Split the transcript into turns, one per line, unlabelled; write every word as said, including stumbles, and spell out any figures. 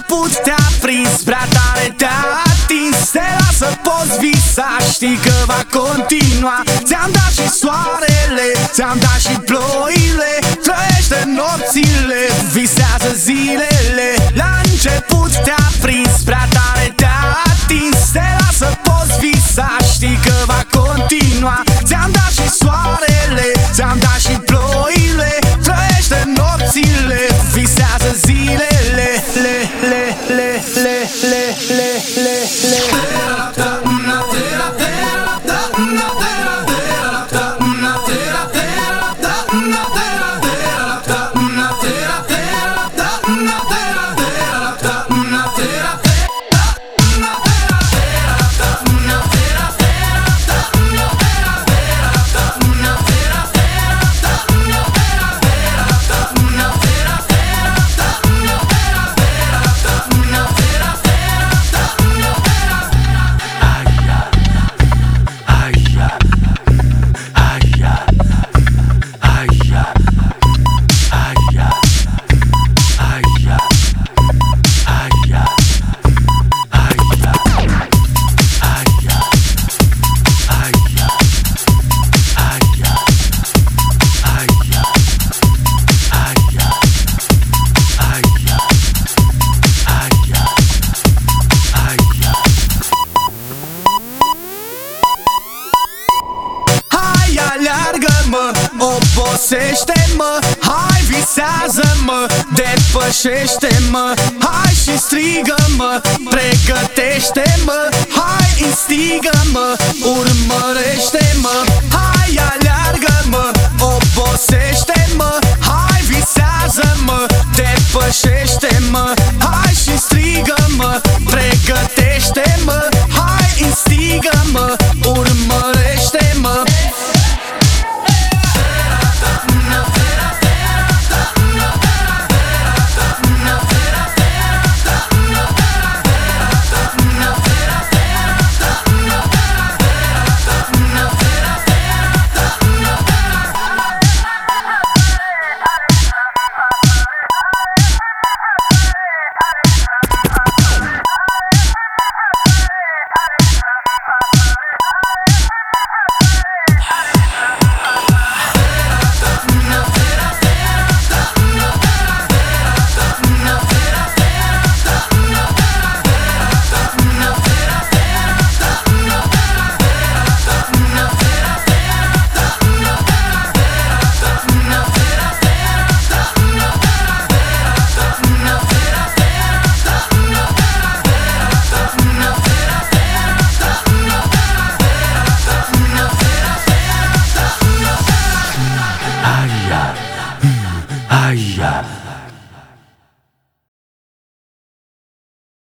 început te-a prins, prea tare te-a atins. Te lasă, poți visa, știi că va continua. Ți-am dat și soarele, ți-am dat și ploile. Trăiește nopțile, visează zilele. La început te-a prins, prea tare te-a atins. Te lasă, poți visa, știi că va continua. Ți-am dat și soarele, ți-am dat și ploile. Trăiește nopțile, visează zilele. Le, le, le, le, le, le, le, le. Aleargă-mă, obosește-mă, hai visează-mă, depășește-mă. Hai și strigă-mă, pregătește-mă. Hai instigă-mă, urmărește-mă. Hai aleargă-mă, obosește-mă, hai visează-mă, depășește-mă. Hai și strigă-mă, pregătește-mă. Hai instigă-mă, urmărește-mă.
Ai, ai,